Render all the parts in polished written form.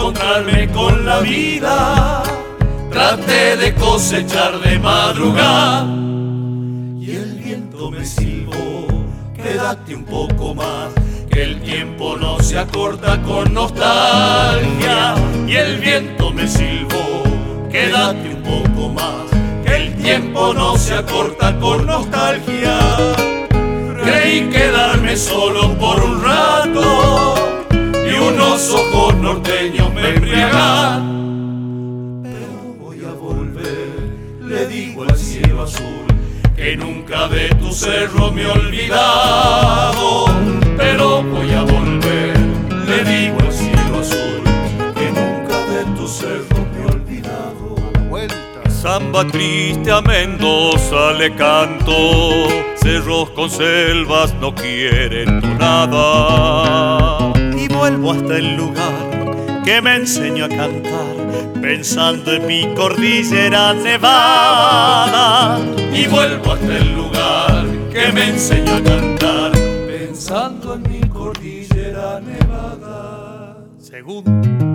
encontrarme con la vida. Traté de cosechar de madrugada y el viento me silbó, quédate un poco más, que el tiempo no se acorta con nostalgia. Y el viento me silbó, quédate un poco más, que el tiempo no se acorta con nostalgia. Creí quedarme solo por un rato y unos ojos norteños me embriagan. Pero voy a volver, le digo al cielo azul, que nunca de tu cerro me he olvidado. Pero voy a volver, le digo al cielo azul, que nunca de tu cerro me he olvidado. Samba triste a Mendoza le canto, cerros con selvas no quieren tu nada. Y vuelvo hasta el lugar que me enseñó a cantar, pensando en mi cordillera nevada. Y vuelvo hasta el lugar que me enseñó a cantar, pensando en mi cordillera nevada. Segundo.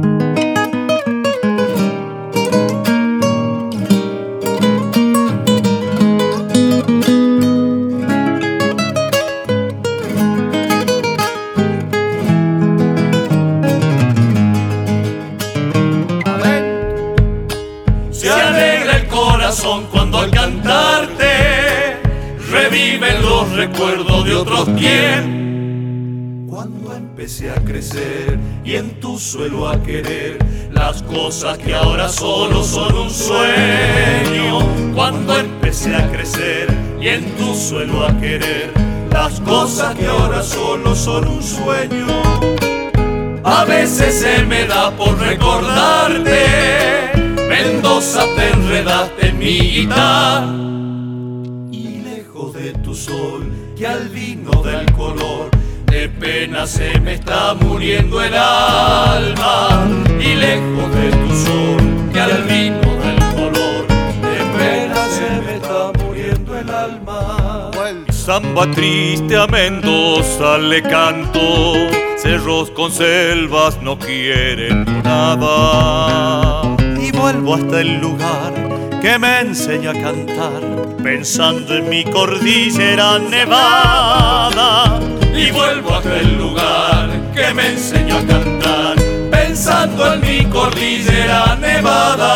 Se alegra el corazón cuando al cantarte reviven los recuerdos de otros tiempos. Cuando empecé a crecer y en tu suelo a querer las cosas que ahora solo son un sueño. Cuando empecé a crecer y en tu suelo a querer las cosas que ahora solo son un sueño. A veces se me da por recordarte, Mendoza te enredaste en mi guitarra. Y lejos de tu sol, que al vino del color, de pena se me está muriendo el alma. Y lejos de tu sol, que al vino del color, de pena se me está muriendo el alma. Samba triste a Mendoza le canto, cerros con selvas no quieren tu nada. Y vuelvo hasta el lugar que me enseñó a cantar, pensando en mi cordillera nevada. Y vuelvo hasta el lugar que me enseñó a cantar, pensando en mi cordillera nevada.